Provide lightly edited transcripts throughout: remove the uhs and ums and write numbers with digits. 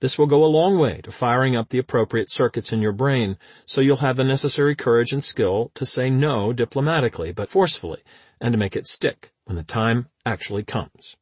This will go a long way to firing up the appropriate circuits in your brain, so you'll have the necessary courage and skill to say no diplomatically but forcefully, and to make it stick when the time actually comes.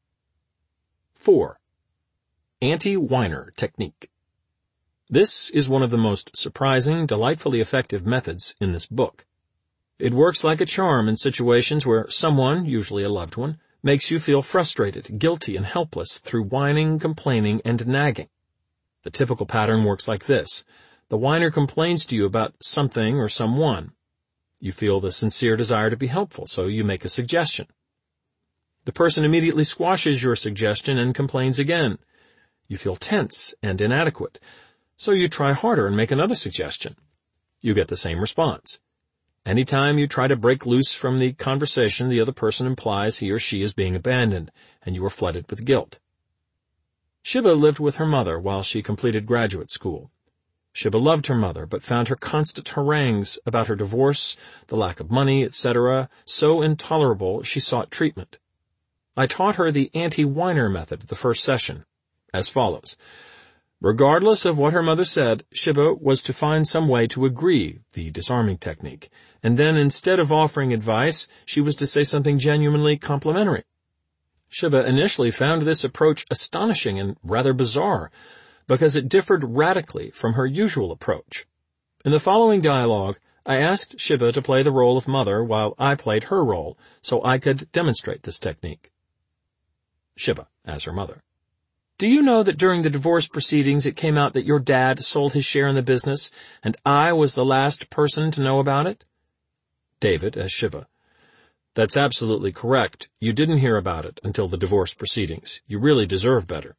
4. Anti-whiner technique. This is one of the most surprising, delightfully effective methods in this book. It works like a charm in situations where someone, usually a loved one, makes you feel frustrated, guilty, and helpless through whining, complaining, and nagging. The typical pattern works like this. The whiner complains to you about something or someone. You feel the sincere desire to be helpful, so you make a suggestion. The person immediately squashes your suggestion and complains again. You feel tense and inadequate, so you try harder and make another suggestion. You get the same response. Anytime you try to break loose from the conversation, the other person implies he or she is being abandoned, and you are flooded with guilt. Shiba lived with her mother while she completed graduate school. Shiba loved her mother, but found her constant harangues about her divorce, the lack of money, etc., so intolerable she sought treatment. I taught her the anti-whiner method the first session, as follows. Regardless of what her mother said, Shiba was to find some way to agree, the disarming technique, and then instead of offering advice, she was to say something genuinely complimentary. Shiba initially found this approach astonishing and rather bizarre, because it differed radically from her usual approach. In the following dialogue, I asked Shiba to play the role of mother while I played her role, so I could demonstrate this technique. Shiba, as her mother. Do you know that during the divorce proceedings it came out that your dad sold his share in the business, and I was the last person to know about it? David, as Shiba. That's absolutely correct. You didn't hear about it until the divorce proceedings. You really deserve better.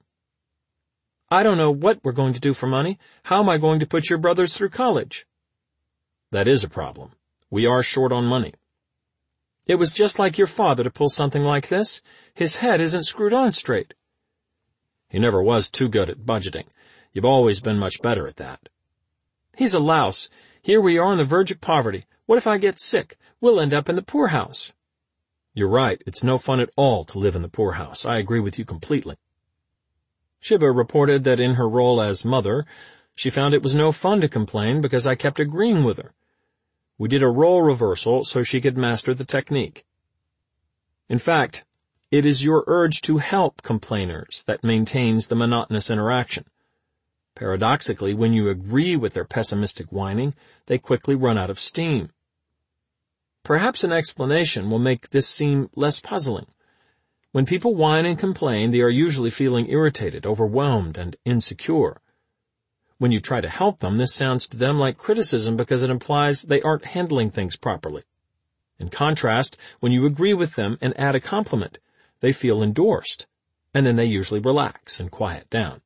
I don't know what we're going to do for money. How am I going to put your brothers through college? That is a problem. We are short on money. It was just like your father to pull something like this. His head isn't screwed on straight. He never was too good at budgeting. You've always been much better at that. He's a louse. Here we are on the verge of poverty. What if I get sick? We'll end up in the poorhouse. You're right. It's no fun at all to live in the poorhouse. I agree with you completely. Shiba reported that in her role as mother, she found it was no fun to complain because I kept agreeing with her. We did a role reversal so she could master the technique. In fact, it is your urge to help complainers that maintains the monotonous interaction. Paradoxically, when you agree with their pessimistic whining, they quickly run out of steam. Perhaps an explanation will make this seem less puzzling. When people whine and complain, they are usually feeling irritated, overwhelmed, and insecure. When you try to help them, this sounds to them like criticism because it implies they aren't handling things properly. In contrast, when you agree with them and add a compliment, they feel endorsed, and then they usually relax and quiet down.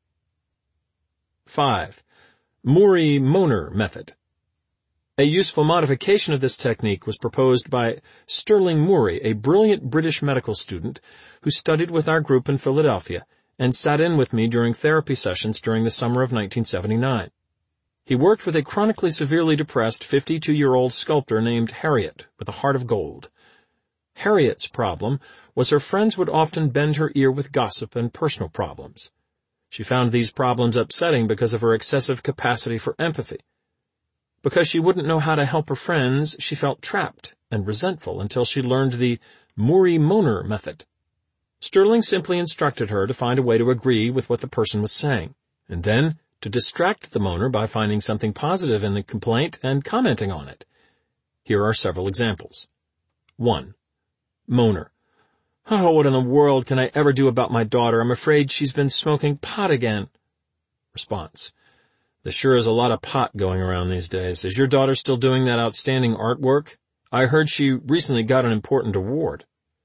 5. Murray-Mohner method. A useful modification of this technique was proposed by Sterling Murray, a brilliant British medical student who studied with our group in Philadelphia and sat in with me during therapy sessions during the summer of 1979. He worked with a chronically severely depressed 52-year-old sculptor named Harriet with a heart of gold. Harriet's problem was her friends would often bend her ear with gossip and personal problems. She found these problems upsetting because of her excessive capacity for empathy. Because she wouldn't know how to help her friends, she felt trapped and resentful until she learned the Murray-Mohner method. Sterling simply instructed her to find a way to agree with what the person was saying, and then to distract the moaner by finding something positive in the complaint and commenting on it. Here are several examples. 1. Moaner. Oh, what in the world can I ever do about my daughter? I'm afraid she's been smoking pot again. Response. There sure is a lot of pot going around these days. Is your daughter still doing that outstanding artwork? I heard she recently got an important award.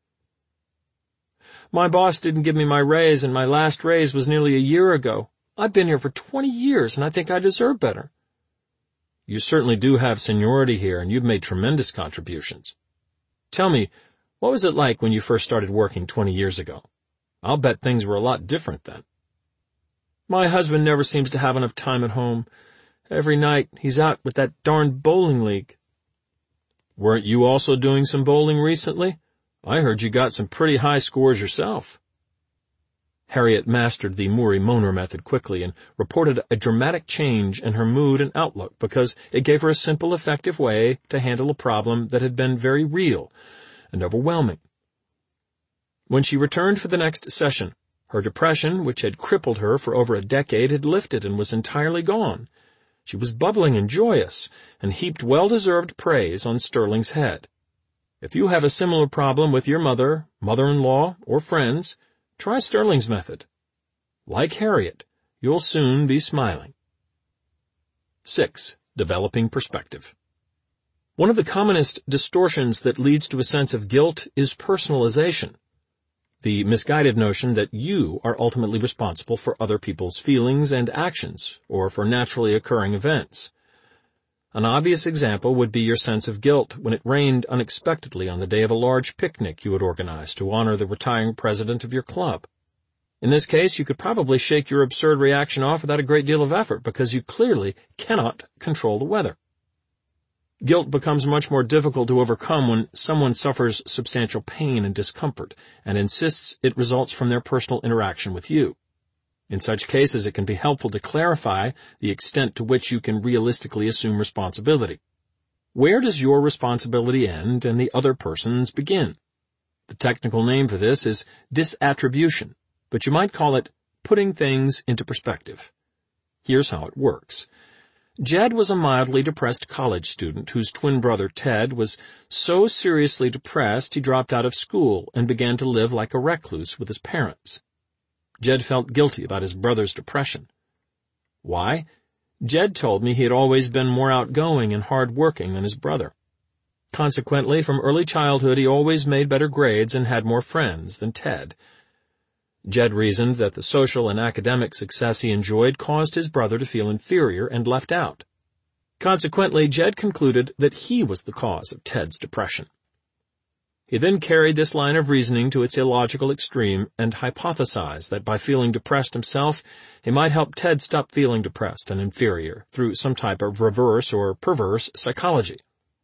My boss didn't give me my raise, and my last raise was nearly a year ago. I've been here for 20 years, and I think I deserve better. You certainly do have seniority here, and you've made tremendous contributions. Tell me, what was it like when you first started working 20 years ago? I'll bet things were a lot different then. My husband never seems to have enough time at home. Every night he's out with that darned bowling league. Weren't you also doing some bowling recently? I heard you got some pretty high scores yourself. Harriet mastered the Murray-Moner method quickly and reported a dramatic change in her mood and outlook because it gave her a simple, effective way to handle a problem that had been very real and overwhelming. When she returned for the next session, her depression, which had crippled her for over a decade, had lifted and was entirely gone. She was bubbling and joyous and heaped well-deserved praise on Sterling's head. If you have a similar problem with your mother, mother-in-law, or friends, try Sterling's method. Like Harriet, you'll soon be smiling. 6. Developing perspective. One of the commonest distortions that leads to a sense of guilt is personalization, the misguided notion that you are ultimately responsible for other people's feelings and actions, or for naturally occurring events. An obvious example would be your sense of guilt when it rained unexpectedly on the day of a large picnic you had organized to honor the retiring president of your club. In this case, you could probably shake your absurd reaction off without a great deal of effort because you clearly cannot control the weather. Guilt becomes much more difficult to overcome when someone suffers substantial pain and discomfort and insists it results from their personal interaction with you. In such cases, it can be helpful to clarify the extent to which you can realistically assume responsibility. Where does your responsibility end and the other person's begin? The technical name for this is disattribution, but you might call it putting things into perspective. Here's how it works. Jed was a mildly depressed college student whose twin brother Ted was so seriously depressed he dropped out of school and began to live like a recluse with his parents. Jed felt guilty about his brother's depression. Why? Jed told me he had always been more outgoing and hard-working than his brother. Consequently, from early childhood he always made better grades and had more friends than Ted. Jed reasoned that the social and academic success he enjoyed caused his brother to feel inferior and left out. Consequently, Jed concluded that he was the cause of Ted's depression. He then carried this line of reasoning to its illogical extreme and hypothesized that by feeling depressed himself, he might help Ted stop feeling depressed and inferior through some type of reverse or perverse psychology.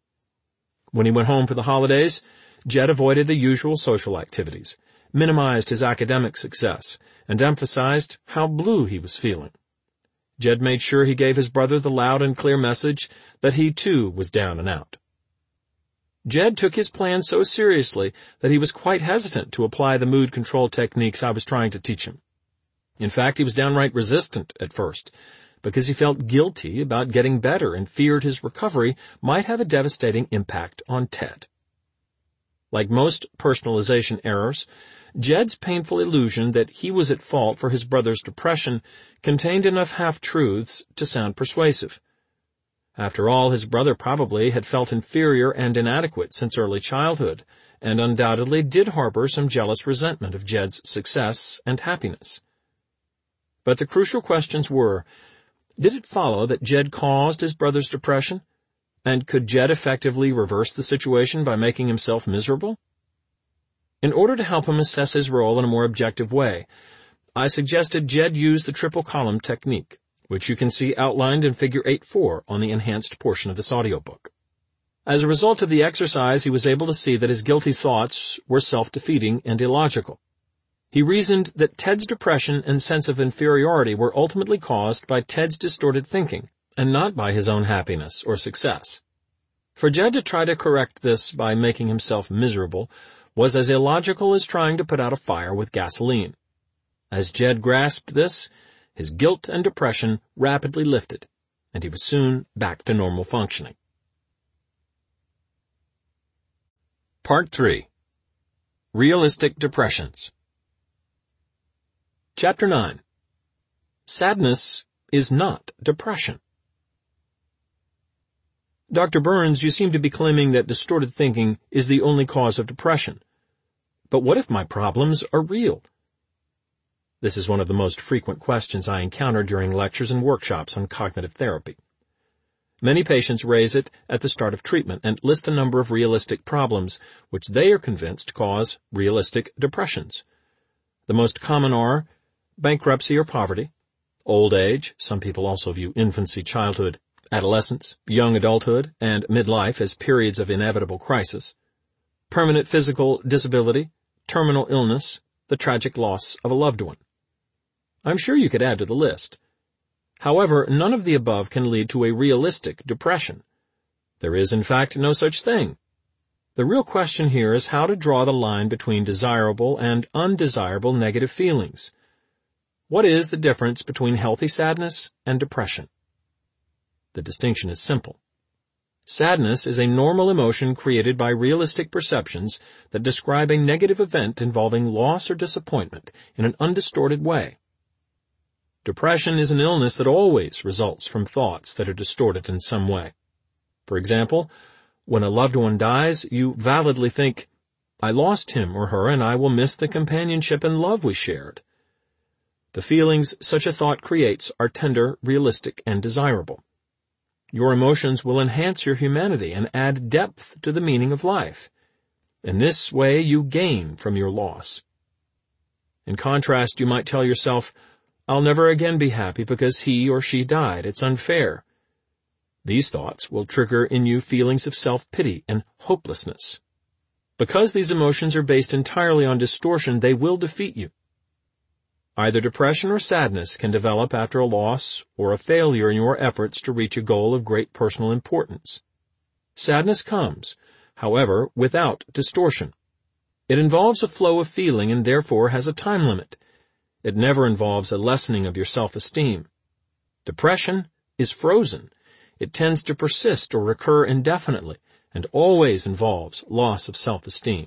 When he went home for the holidays, Jed avoided the usual social activities, minimized his academic success, and emphasized how blue he was feeling. Jed made sure he gave his brother the loud and clear message that he too was down and out. Jed took his plan so seriously that he was quite hesitant to apply the mood control techniques I was trying to teach him. In fact, he was downright resistant at first, because he felt guilty about getting better and feared his recovery might have a devastating impact on Ted. Like most personalization errors, Jed's painful illusion that he was at fault for his brother's depression contained enough half-truths to sound persuasive. After all, his brother probably had felt inferior and inadequate since early childhood, and undoubtedly did harbor some jealous resentment of Jed's success and happiness. But the crucial questions were, did it follow that Jed caused his brother's depression? And could Jed effectively reverse the situation by making himself miserable? In order to help him assess his role in a more objective way, I suggested Jed use the triple column technique, which you can see outlined in Figure 8.4 on the enhanced portion of this audiobook. As a result of the exercise, he was able to see that his guilty thoughts were self-defeating and illogical. He reasoned that Ted's depression and sense of inferiority were ultimately caused by Ted's distorted thinking, and not by his own happiness or success. For Jed to try to correct this by making himself miserable was as illogical as trying to put out a fire with gasoline. As Jed grasped this, his guilt and depression rapidly lifted, and he was soon back to normal functioning. Part 3. Realistic Depressions. Chapter 9. Sadness is not depression. Dr. Burns, you seem to be claiming that distorted thinking is the only cause of depression. But what if my problems are real? This is one of the most frequent questions I encounter during lectures and workshops on cognitive therapy. Many patients raise it at the start of treatment and list a number of realistic problems which they are convinced cause realistic depressions. The most common are bankruptcy or poverty, old age, some people also view infancy, childhood, adolescence, young adulthood, and midlife as periods of inevitable crisis, permanent physical disability, terminal illness, the tragic loss of a loved one. I'm sure you could add to the list. However, none of the above can lead to a realistic depression. There is, in fact, no such thing. The real question here is how to draw the line between desirable and undesirable negative feelings. What is the difference between healthy sadness and depression? The distinction is simple. Sadness is a normal emotion created by realistic perceptions that describe a negative event involving loss or disappointment in an undistorted way. Depression is an illness that always results from thoughts that are distorted in some way. For example, when a loved one dies, you validly think, "I lost him or her and I will miss the companionship and love we shared." The feelings such a thought creates are tender, realistic, and desirable. Your emotions will enhance your humanity and add depth to the meaning of life. In this way, you gain from your loss. In contrast, you might tell yourself, "I'll never again be happy because he or she died. It's unfair." These thoughts will trigger in you feelings of self-pity and hopelessness. Because these emotions are based entirely on distortion, they will defeat you. Either depression or sadness can develop after a loss or a failure in your efforts to reach a goal of great personal importance. Sadness comes, however, without distortion. It involves a flow of feeling and therefore has a time limit. It never involves a lessening of your self-esteem. Depression is frozen. It tends to persist or recur indefinitely and always involves loss of self-esteem.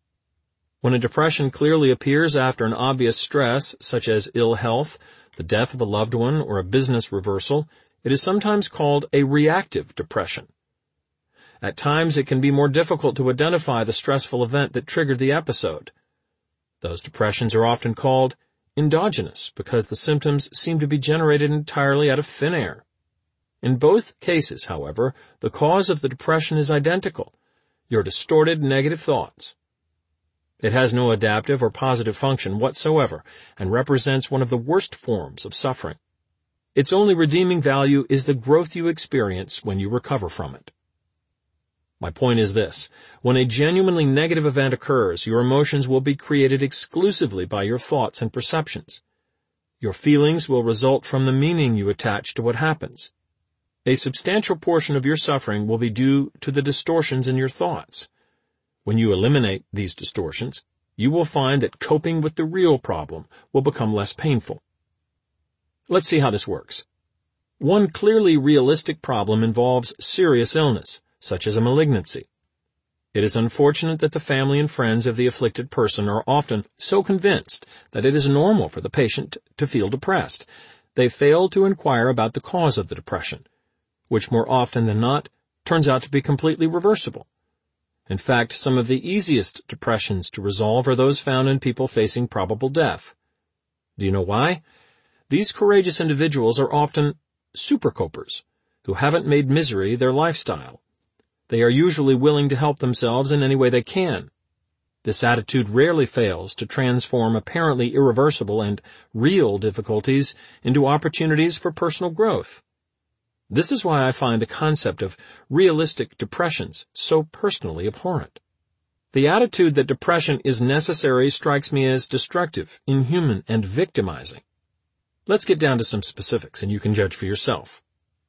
When a depression clearly appears after an obvious stress, such as ill health, the death of a loved one, or a business reversal, it is sometimes called a reactive depression. At times it can be more difficult to identify the stressful event that triggered the episode. Those depressions are often called endogenous because the symptoms seem to be generated entirely out of thin air. In both cases, however, the cause of the depression is identical: your distorted negative thoughts. It has no adaptive or positive function whatsoever and represents one of the worst forms of suffering. Its only redeeming value is the growth you experience when you recover from it. My point is this: when a genuinely negative event occurs, your emotions will be created exclusively by your thoughts and perceptions. Your feelings will result from the meaning you attach to what happens. A substantial portion of your suffering will be due to the distortions in your thoughts. When you eliminate these distortions, you will find that coping with the real problem will become less painful. Let's see how this works. One clearly realistic problem involves serious illness, such as a malignancy. It is unfortunate that the family and friends of the afflicted person are often so convinced that it is normal for the patient to feel depressed. They fail to inquire about the cause of the depression, which more often than not turns out to be completely reversible. In fact, some of the easiest depressions to resolve are those found in people facing probable death. Do you know why? These courageous individuals are often supercopers who haven't made misery their lifestyle. They are usually willing to help themselves in any way they can. This attitude rarely fails to transform apparently irreversible and real difficulties into opportunities for personal growth. This is why I find the concept of realistic depressions so personally abhorrent. The attitude that depression is necessary strikes me as destructive, inhuman, and victimizing. Let's get down to some specifics, and you can judge for yourself.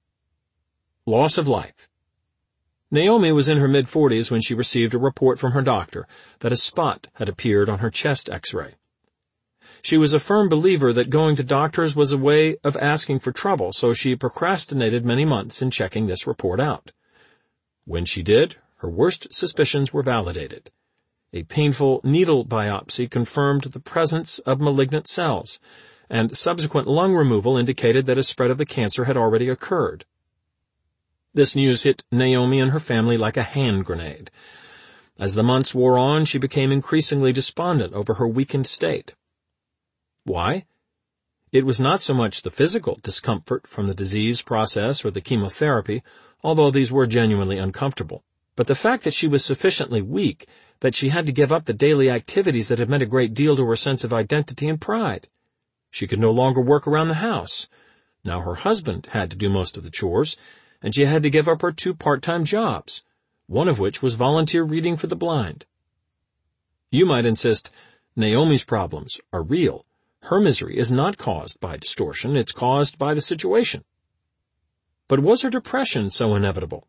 Loss of life. Naomi was in her mid-40s when she received a report from her doctor that a spot had appeared on her chest X-ray. She was a firm believer that going to doctors was a way of asking for trouble, so she procrastinated many months in checking this report out. When she did, her worst suspicions were validated. A painful needle biopsy confirmed the presence of malignant cells, and subsequent lung removal indicated that a spread of the cancer had already occurred. This news hit Naomi and her family like a hand grenade. As the months wore on, she became increasingly despondent over her weakened state. Why? It was not so much the physical discomfort from the disease process or the chemotherapy, although these were genuinely uncomfortable, but the fact that she was sufficiently weak that she had to give up the daily activities that had meant a great deal to her sense of identity and pride. She could no longer work around the house. Now her husband had to do most of the chores, and she had to give up her 2 part-time jobs, one of which was volunteer reading for the blind. You might insist, Naomi's problems are real, Her misery is not caused by distortion, it's caused by the situation. But was her depression so inevitable?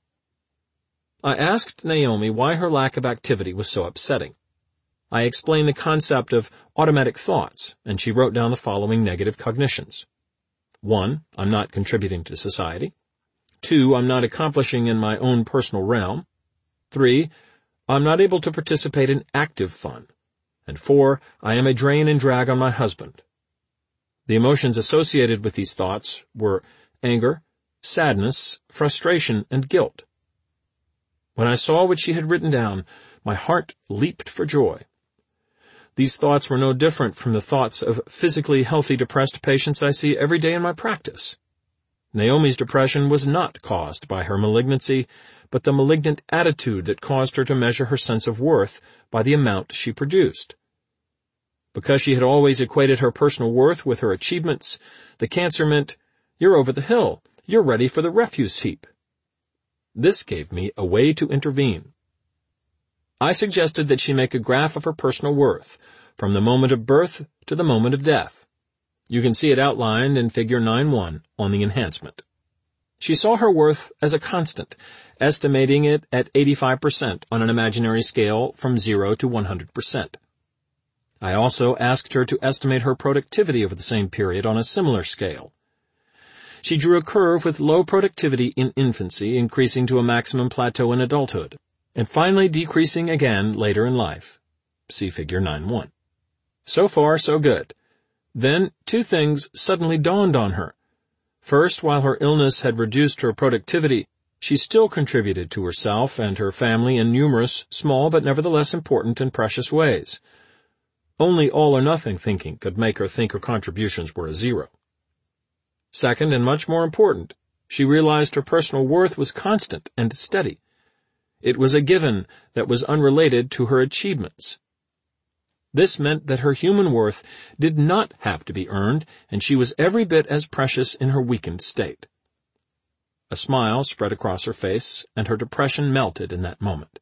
I asked Naomi why her lack of activity was so upsetting. I explained the concept of automatic thoughts, and she wrote down the following negative cognitions. 1. I'm not contributing to society. 2. I'm not accomplishing in my own personal realm. 3. I'm not able to participate in active fun. And 4. I am a drain and drag on my husband. The emotions associated with these thoughts were anger, sadness, frustration, and guilt. When I saw what she had written down, my heart leaped for joy. These thoughts were no different from the thoughts of physically healthy depressed patients I see every day in my practice. Naomi's depression was not caused by her malignancy, but the malignant attitude that caused her to measure her sense of worth by the amount she produced. Because she had always equated her personal worth with her achievements, the cancer meant, "You're over the hill. You're ready for the refuse heap." This gave me a way to intervene. I suggested that she make a graph of her personal worth, from the moment of birth to the moment of death. You can see it outlined in Figure 9.1 on the enhancement. She saw her worth as a constant, estimating it at 85% on an imaginary scale from 0 to 100%. I also asked her to estimate her productivity over the same period on a similar scale. She drew a curve with low productivity in infancy, increasing to a maximum plateau in adulthood, and finally decreasing again later in life. See Figure 9.1. So far, so good. Then, two things suddenly dawned on her. First, while her illness had reduced her productivity, she still contributed to herself and her family in numerous, small but nevertheless important and precious ways. Only all-or-nothing thinking could make her think her contributions were a zero. Second, and much more important, she realized her personal worth was constant and steady. It was a given that was unrelated to her achievements. This meant that her human worth did not have to be earned, and she was every bit as precious in her weakened state. A smile spread across her face, and her depression melted in that moment.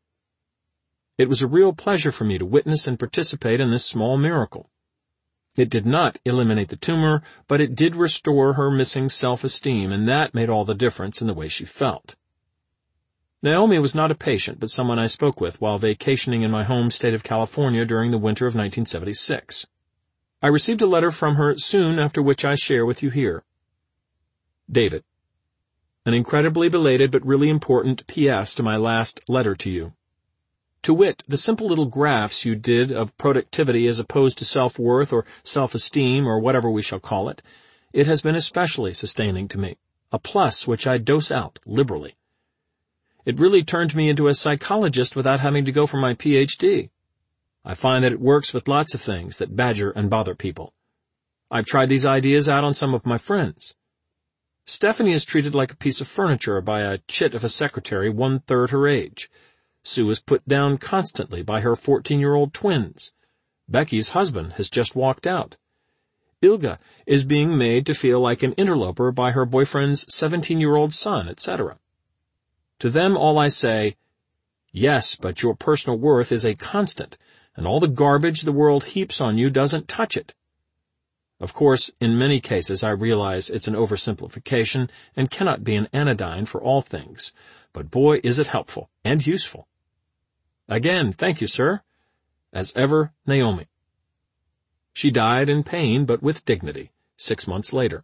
It was a real pleasure for me to witness and participate in this small miracle. It did not eliminate the tumor, but it did restore her missing self-esteem, and that made all the difference in the way she felt. Naomi was not a patient, but someone I spoke with while vacationing in my home state of California during the winter of 1976. I received a letter from her soon after which I share with you here. David, an incredibly belated but really important P.S. to my last letter to you. To wit, the simple little graphs you did of productivity as opposed to self-worth or self-esteem or whatever we shall call it, it has been especially sustaining to me, a plus which I dose out liberally. It really turned me into a psychologist without having to go for my Ph.D. I find that it works with lots of things that badger and bother people. I've tried these ideas out on some of my friends. Stephanie is treated like a piece of furniture by a chit of a secretary 1/3 her age. Sue is put down constantly by her 14-year-old twins. Becky's husband has just walked out. Ilga is being made to feel like an interloper by her boyfriend's 17-year-old son, etc. To them all I say, yes, but your personal worth is a constant, and all the garbage the world heaps on you doesn't touch it. Of course, in many cases I realize it's an oversimplification and cannot be an anodyne for all things, but boy is it helpful and useful. Again, thank you, sir. As ever, Naomi. She died in pain but with dignity 6 months later.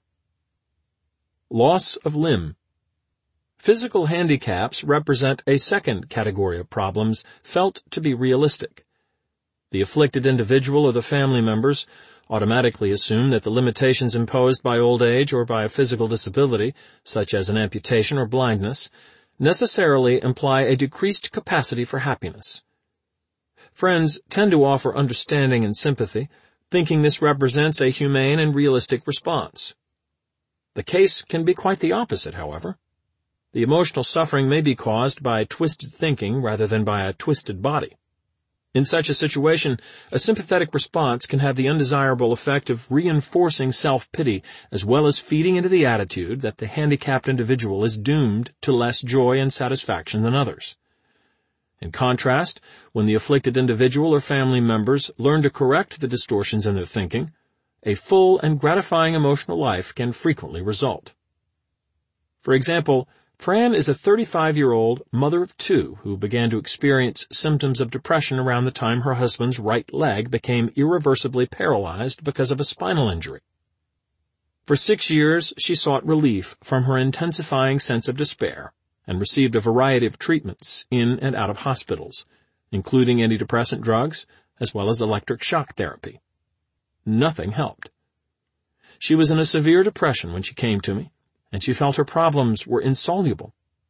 Loss of limb. Physical handicaps represent a second category of problems felt to be realistic. The afflicted individual or the family members automatically assume that the limitations imposed by old age or by a physical disability, such as an amputation or blindness, necessarily imply a decreased capacity for happiness. Friends tend to offer understanding and sympathy, thinking this represents a humane and realistic response. The case can be quite the opposite, however. The emotional suffering may be caused by twisted thinking rather than by a twisted body. In such a situation, a sympathetic response can have the undesirable effect of reinforcing self-pity as well as feeding into the attitude that the handicapped individual is doomed to less joy and satisfaction than others. In contrast, when the afflicted individual or family members learn to correct the distortions in their thinking, a full and gratifying emotional life can frequently result. For example, Fran is a 35-year-old mother of two who began to experience symptoms of depression around the time her husband's right leg became irreversibly paralyzed because of a spinal injury. For 6 years, she sought relief from her intensifying sense of despair and received a variety of treatments in and out of hospitals, including antidepressant drugs as well as electric shock therapy. Nothing helped. She was in a severe depression when she came to me, and she felt her problems were insoluble.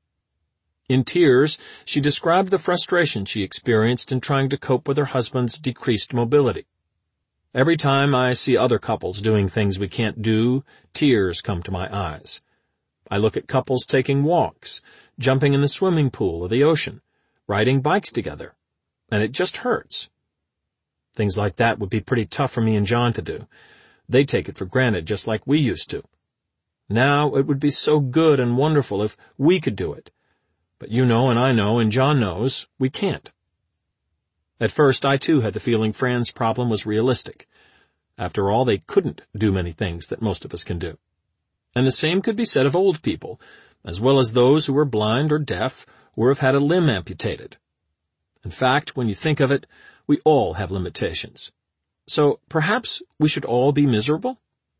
In tears, she described the frustration she experienced in trying to cope with her husband's decreased mobility. Every time I see other couples doing things we can't do, tears come to my eyes. I look at couples taking walks, jumping in the swimming pool or the ocean, riding bikes together, and it just hurts. Things like that would be pretty tough for me and John to do. They take it for granted just like we used to. Now it would be so good and wonderful if we could do it. But you know and I know and John knows we can't. At first, I too had the feeling Fran's problem was realistic. After all, they couldn't do many things that most of us can do. And the same could be said of old people, as well as those who are blind or deaf or have had a limb amputated. In fact, when you think of it, we all have limitations. So perhaps we should all be miserable?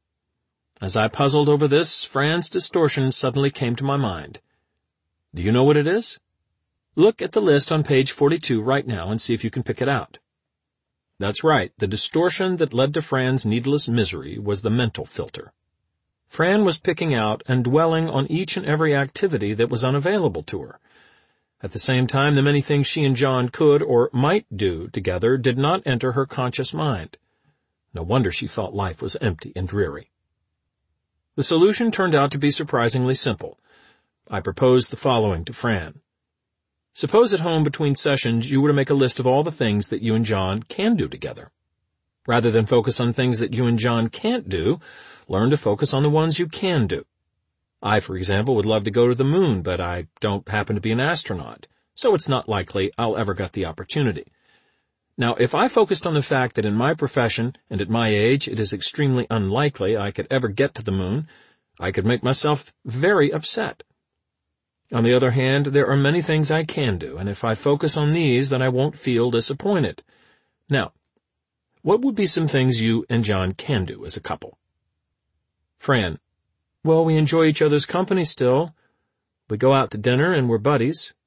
As I puzzled over this, Fran's distortion suddenly came to my mind. Do you know what it is? Look at the list on page 42 right now and see if you can pick it out. That's right, the distortion that led to Fran's needless misery was the mental filter. Fran was picking out and dwelling on each and every activity that was unavailable to her. At the same time, the many things she and John could or might do together did not enter her conscious mind. No wonder she felt life was empty and dreary. The solution turned out to be surprisingly simple. I proposed the following to Fran. Suppose at home between sessions you were to make a list of all the things that you and John can do together. Rather than focus on things that you and John can't do, learn to focus on the ones you can do. I, for example, would love to go to the moon, but I don't happen to be an astronaut, so it's not likely I'll ever get the opportunity. Now, if I focused on the fact that in my profession and at my age it is extremely unlikely I could ever get to the moon, I could make myself very upset. On the other hand, there are many things I can do, and if I focus on these, then I won't feel disappointed. Now, what would be some things you and John can do as a couple? Fran: well, we enjoy each other's company still. We go out to dinner and we're buddies.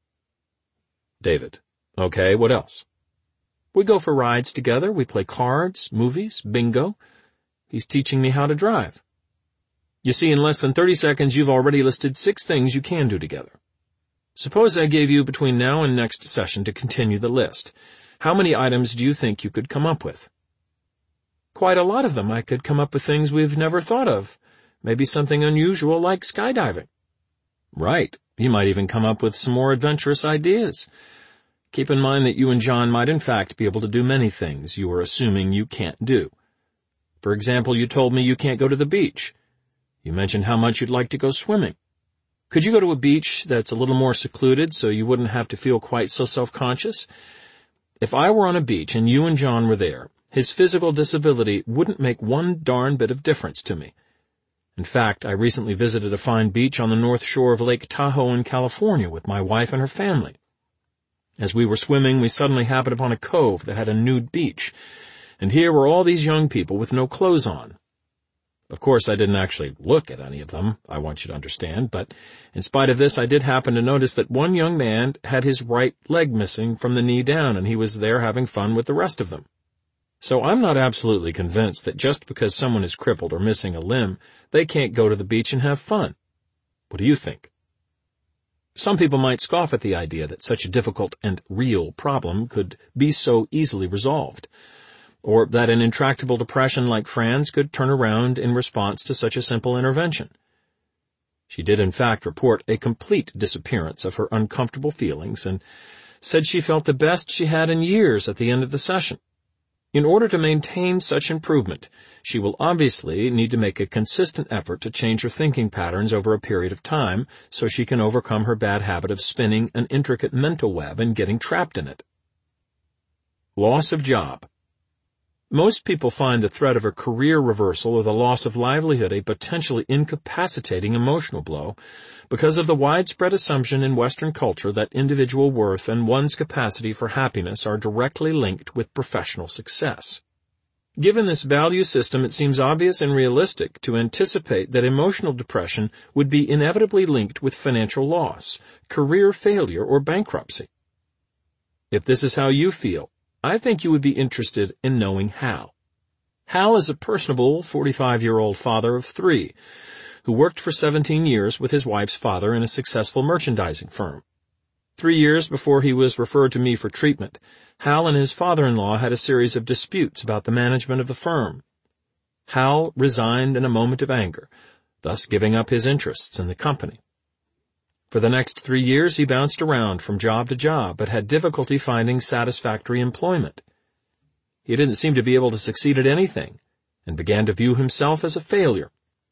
David: okay, what else? We go for rides together, we play cards, movies, bingo. He's teaching me how to drive. You see, in less than 30 seconds, you've already listed 6 things you can do together. Suppose I gave you between now and next session to continue the list. How many items do you think you could come up with? Quite a lot of them. I could come up with things we've never thought of. Maybe something unusual like skydiving. Right. You might even come up with some more adventurous ideas. Keep in mind that you and John might in fact be able to do many things you are assuming you can't do. For example, you told me you can't go to the beach. You mentioned how much you'd like to go swimming. Could you go to a beach that's a little more secluded so you wouldn't have to feel quite so self-conscious? If I were on a beach and you and John were there, his physical disability wouldn't make one darn bit of difference to me. In fact, I recently visited a fine beach on the north shore of Lake Tahoe in California with my wife and her family. As we were swimming, we suddenly happened upon a cove that had a nude beach, and here were all these young people with no clothes on. Of course, I didn't actually look at any of them, I want you to understand, but in spite of this, I did happen to notice that one young man had his right leg missing from the knee down, and he was there having fun with the rest of them. So I'm not absolutely convinced that just because someone is crippled or missing a limb, they can't go to the beach and have fun. What do you think? Some people might scoff at the idea that such a difficult and real problem could be so easily resolved, or that an intractable depression like Fran's could turn around in response to such a simple intervention. She did in fact report a complete disappearance of her uncomfortable feelings and said she felt the best she had in years at the end of the session. In order to maintain such improvement, she will obviously need to make a consistent effort to change her thinking patterns over a period of time so she can overcome her bad habit of spinning an intricate mental web and getting trapped in it. Loss of job. Most people find the threat of a career reversal or the loss of livelihood a potentially incapacitating emotional blow because of the widespread assumption in Western culture that individual worth and one's capacity for happiness are directly linked with professional success. Given this value system, it seems obvious and realistic to anticipate that emotional depression would be inevitably linked with financial loss, career failure, or bankruptcy. If this is how you feel, I think you would be interested in knowing how. Hal is a personable 45-year-old father of 3 who worked for 17 years with his wife's father in a successful merchandising firm. 3 years before he was referred to me for treatment, Hal and his father-in-law had a series of disputes about the management of the firm. Hal resigned in a moment of anger, thus giving up his interests in the company. For the next 3 years he bounced around from job to job, but had difficulty finding satisfactory employment. He didn't seem to be able to succeed at anything, and began to view himself as a failure.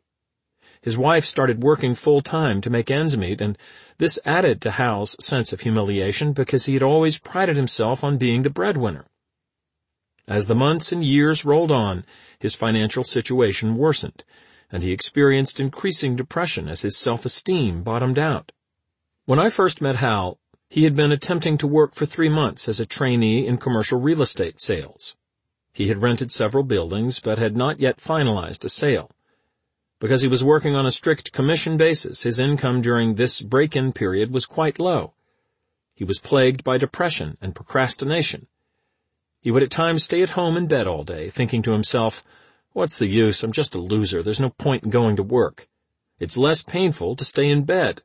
His wife started working full-time to make ends meet, and this added to Hal's sense of humiliation because he had always prided himself on being the breadwinner. As the months and years rolled on, his financial situation worsened, and he experienced increasing depression as his self-esteem bottomed out. When I first met Hal, he had been attempting to work for 3 months as a trainee in commercial real estate sales. He had rented several buildings, but had not yet finalized a sale. Because he was working on a strict commission basis, his income during this break-in period was quite low. He was plagued by depression and procrastination. He would at times stay at home in bed all day, thinking to himself, "What's the use? I'm just a loser. There's no point in going to work. It's less painful to stay in bed."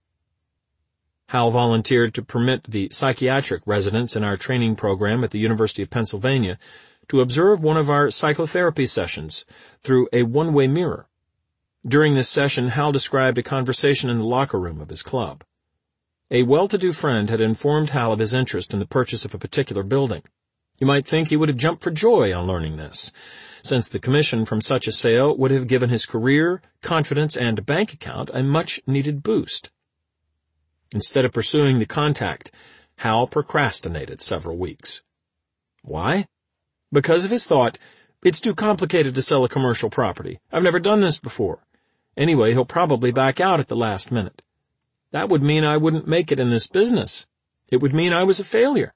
Hal volunteered to permit the psychiatric residents in our training program at the University of Pennsylvania to observe one of our psychotherapy sessions through a one-way mirror. During this session, Hal described a conversation in the locker room of his club. A well-to-do friend had informed Hal of his interest in the purchase of a particular building. You might think he would have jumped for joy on learning this, since the commission from such a sale would have given his career, confidence, and bank account a much-needed boost. Instead of pursuing the contact, Hal procrastinated several weeks. Why? Because of his thought, "It's too complicated to sell a commercial property. I've never done this before. Anyway, he'll probably back out at the last minute. That would mean I wouldn't make it in this business. It would mean I was a failure."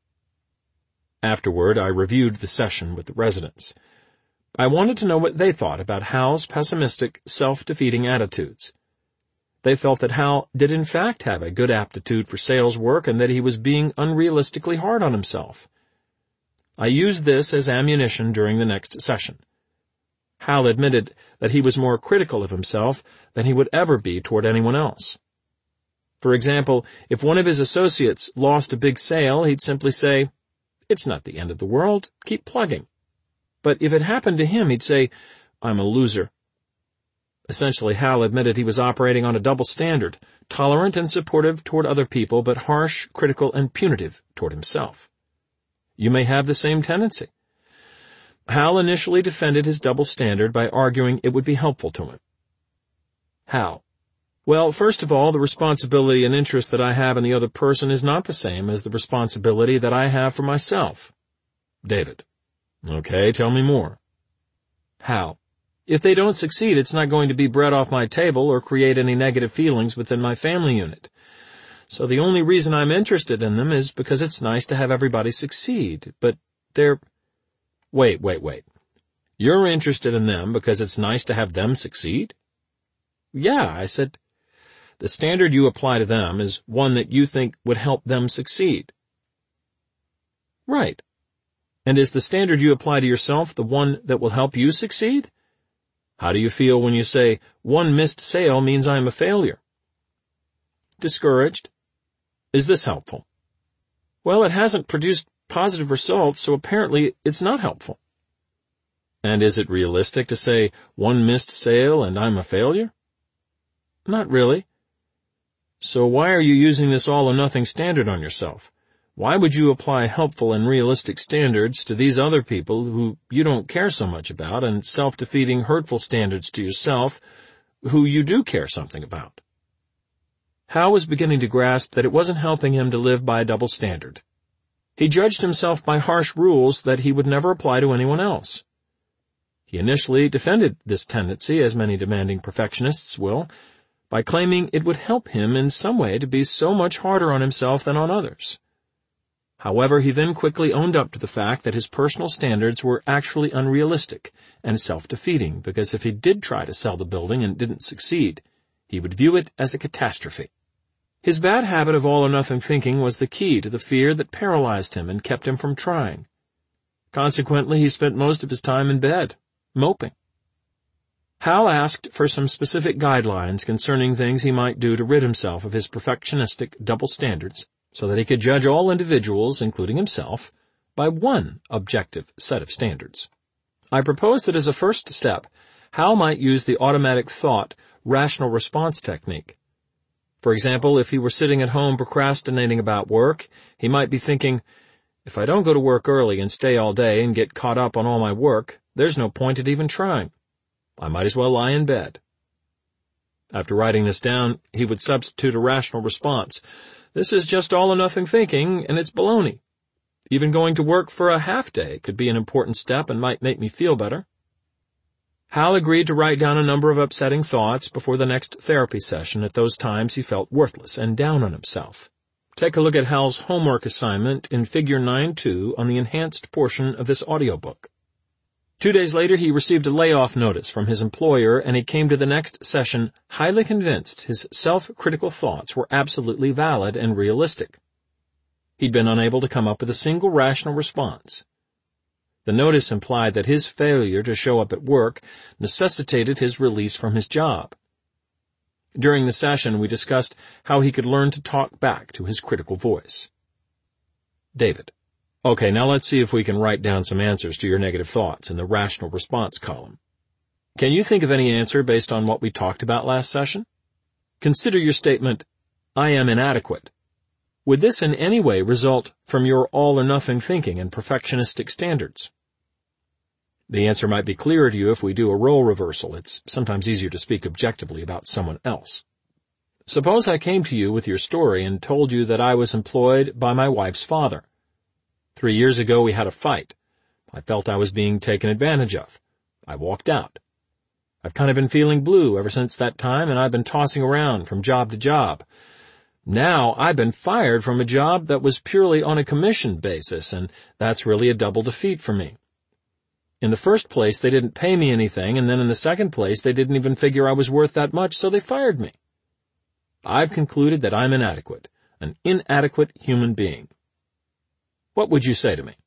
Afterward, I reviewed the session with the residents. I wanted to know what they thought about Hal's pessimistic, self-defeating attitudes. They felt that Hal did in fact have a good aptitude for sales work and that he was being unrealistically hard on himself. I used this as ammunition during the next session. Hal admitted that he was more critical of himself than he would ever be toward anyone else. For example, if one of his associates lost a big sale, he'd simply say, "It's not the end of the world. Keep plugging." But if it happened to him, he'd say, "I'm a loser." Essentially, Hal admitted he was operating on a double standard, tolerant and supportive toward other people, but harsh, critical, and punitive toward himself. You may have the same tendency. Hal initially defended his double standard by arguing it would be helpful to him. How? Well, first of all, the responsibility and interest that I have in the other person is not the same as the responsibility that I have for myself. David. Okay, tell me more. Hal. If they don't succeed, it's not going to be bread off my table or create any negative feelings within my family unit. So the only reason I'm interested in them is because it's nice to have everybody succeed, but they're... Wait. You're interested in them because it's nice to have them succeed? Yeah, I said. The standard you apply to them is one that you think would help them succeed. Right. And is the standard you apply to yourself the one that will help you succeed? How do you feel when you say, "One missed sale means I am a failure"? Discouraged. Is this helpful? Well, it hasn't produced positive results, so apparently it's not helpful. And is it realistic to say, "One missed sale and I'm a failure"? Not really. So why are you using this all-or-nothing standard on yourself? Why would you apply helpful and realistic standards to these other people who you don't care so much about, and self-defeating, hurtful standards to yourself who you do care something about? Hal was beginning to grasp that it wasn't helping him to live by a double standard. He judged himself by harsh rules that he would never apply to anyone else. He initially defended this tendency, as many demanding perfectionists will, by claiming it would help him in some way to be so much harder on himself than on others. However, he then quickly owned up to the fact that his personal standards were actually unrealistic and self-defeating, because if he did try to sell the building and didn't succeed, he would view it as a catastrophe. His bad habit of all-or-nothing thinking was the key to the fear that paralyzed him and kept him from trying. Consequently, he spent most of his time in bed, moping. Hal asked for some specific guidelines concerning things he might do to rid himself of his perfectionistic double standards so that he could judge all individuals, including himself, by one objective set of standards. I proposed that as a first step, Hal might use the automatic thought, rational response technique. For example, if he were sitting at home procrastinating about work, he might be thinking, if I don't go to work early and stay all day and get caught up on all my work, there's no point at even trying. I might as well lie in bed. After writing this down, he would substitute a rational response. This is just all-or-nothing thinking, and it's baloney. Even going to work for a half day could be an important step and might make me feel better. Hal agreed to write down a number of upsetting thoughts before the next therapy session at those times he felt worthless and down on himself. Take a look at Hal's homework assignment in Figure 9.2 on the enhanced portion of this audiobook. 2 days later, he received a layoff notice from his employer, and he came to the next session highly convinced his self-critical thoughts were absolutely valid and realistic. He'd been unable to come up with a single rational response. The notice implied that his failure to show up at work necessitated his release from his job. During the session, we discussed how he could learn to talk back to his critical voice. David: Okay, now let's see if we can write down some answers to your negative thoughts in the rational response column. Can you think of any answer based on what we talked about last session? Consider your statement, I am inadequate. Would this in any way result from your all-or-nothing thinking and perfectionistic standards? The answer might be clearer to you if we do a role reversal. It's sometimes easier to speak objectively about someone else. Suppose I came to you with your story and told you that I was employed by my wife's father. 3 years ago we had a fight. I felt I was being taken advantage of. I walked out. I've kind of been feeling blue ever since that time, and I've been tossing around from job to job. Now I've been fired from a job that was purely on a commission basis, and that's really a double defeat for me. In the first place, they didn't pay me anything, and then in the second place, they didn't even figure I was worth that much, so they fired me. I've concluded that I'm inadequate, an inadequate human being. What would you say to me?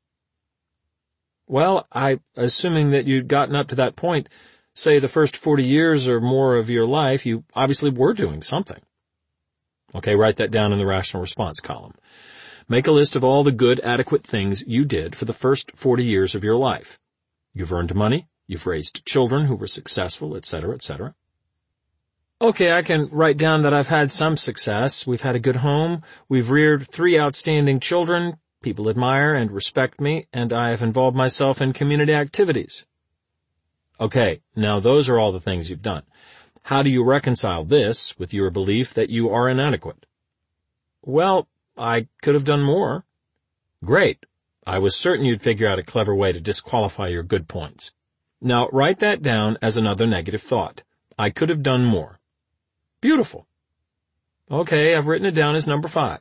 Well, assuming that you'd gotten up to that point, say the first 40 years or more of your life, you obviously were doing something. Okay, write that down in the rational response column. Make a list of all the good, adequate things you did for the first 40 years of your life. You've earned money, you've raised children who were successful, etc., etc. Okay, I can write down that I've had some success. We've had a good home, we've reared 3 outstanding children, people admire and respect me, and I have involved myself in community activities. Okay, now those are all the things you've done. How do you reconcile this with your belief that you are inadequate? Well, I could have done more. Great. I was certain you'd figure out a clever way to disqualify your good points. Now write that down as another negative thought. I could have done more. Beautiful. Okay, I've written it down as number 5.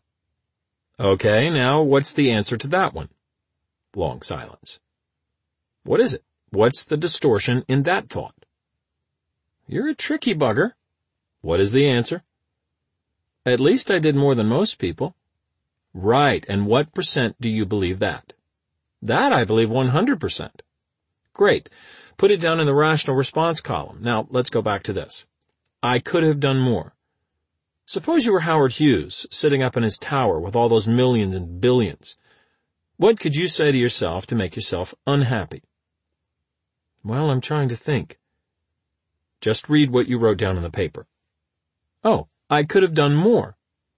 Okay, now what's the answer to that one? Long silence. What is it? What's the distortion in that thought? You're a tricky bugger. What is the answer? At least I did more than most people. Right, and what percent do you believe that? That I believe 100%. Great. Put it down in the rational response column. Now, let's go back to this. I could have done more. Suppose you were Howard Hughes, sitting up in his tower with all those millions and billions. What could you say to yourself to make yourself unhappy? Well, I'm trying to think. Just read what you wrote down on the paper. Oh, I could have done more.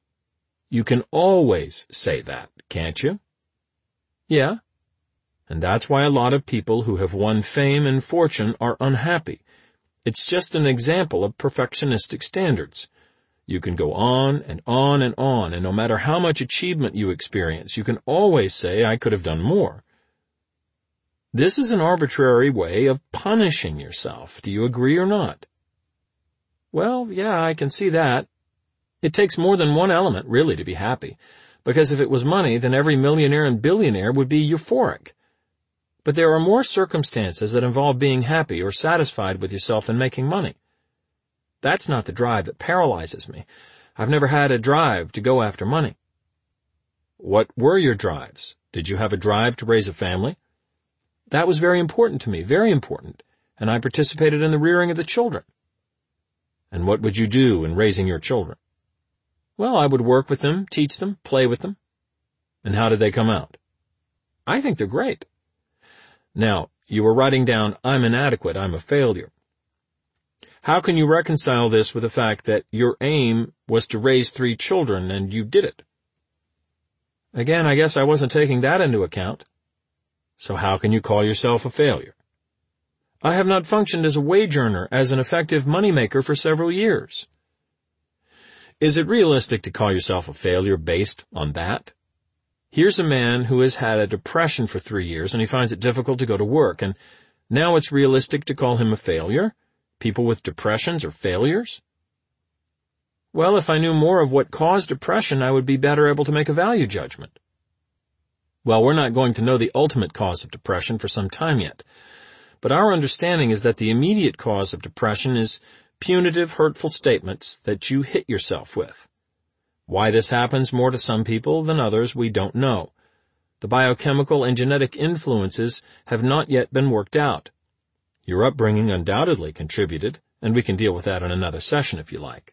You can always say that, can't you? Yeah. And that's why a lot of people who have won fame and fortune are unhappy. It's just an example of perfectionistic standards. You can go on and on and on, and no matter how much achievement you experience, you can always say, I could have done more. This is an arbitrary way of punishing yourself. Do you agree or not? Well, yeah, I can see that. It takes more than one element, really, to be happy, because if it was money, then every millionaire and billionaire would be euphoric. But there are more circumstances that involve being happy or satisfied with yourself than making money. That's not the drive that paralyzes me. I've never had a drive to go after money. What were your drives? Did you have a drive to raise a family? That was very important to me, very important, and I participated in the rearing of the children. And what would you do in raising your children? Well, I would work with them, teach them, play with them. And how did they come out? I think they're great. Now, you were writing down, I'm inadequate, I'm a failure. How can you reconcile this with the fact that your aim was to raise 3 children and you did it? Again, I guess I wasn't taking that into account. So how can you call yourself a failure? I have not functioned as a wage earner, as an effective moneymaker for several years. Is it realistic to call yourself a failure based on that? Here's a man who has had a depression for 3 years and he finds it difficult to go to work, and now it's realistic to call him a failure? People with depressions are failures? Well, if I knew more of what caused depression, I would be better able to make a value judgment. Well, we're not going to know the ultimate cause of depression for some time yet, but our understanding is that the immediate cause of depression is punitive, hurtful statements that you hit yourself with. Why this happens more to some people than others, we don't know. The biochemical and genetic influences have not yet been worked out. Your upbringing undoubtedly contributed, and we can deal with that in another session if you like.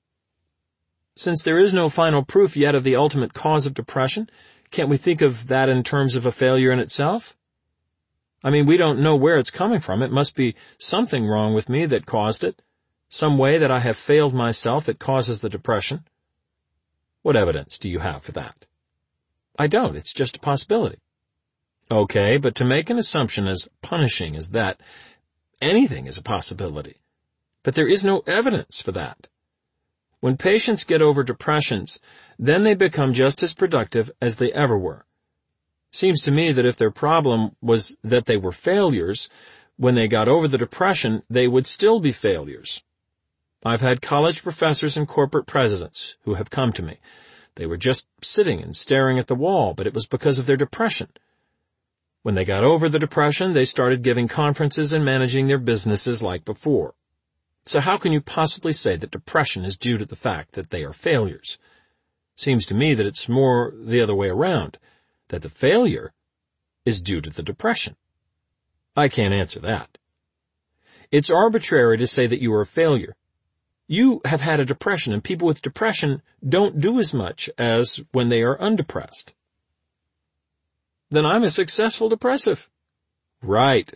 Since there is no final proof yet of the ultimate cause of depression, can't we think of that in terms of a failure in itself? I mean, we don't know where it's coming from. It must be something wrong with me that caused it. Some way that I have failed myself that causes the depression. What evidence do you have for that? I don't. It's just a possibility. Okay, but to make an assumption as punishing as that, anything is a possibility. But there is no evidence for that. When patients get over depressions, then they become just as productive as they ever were. Seems to me that if their problem was that they were failures, when they got over the depression, they would still be failures. I've had college professors and corporate presidents who have come to me. They were just sitting and staring at the wall, but it was because of their depression. When they got over the depression, they started giving conferences and managing their businesses like before. So how can you possibly say that depression is due to the fact that they are failures? Seems to me that it's more the other way around, that the failure is due to the depression. I can't answer that. It's arbitrary to say that you are a failure. You have had a depression, and people with depression don't do as much as when they are undepressed. Then I'm a successful depressive. Right.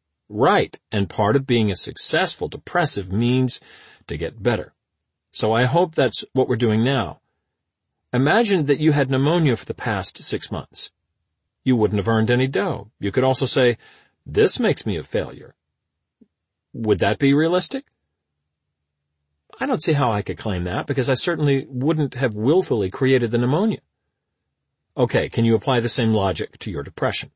And part of being a successful depressive means to get better. So I hope that's what we're doing now. Imagine that you had pneumonia for the past 6 months. You wouldn't have earned any dough. You could also say, this makes me a failure. Would that be realistic? I don't see how I could claim that, because I certainly wouldn't have willfully created the pneumonia. Okay, can you apply the same logic to your depression?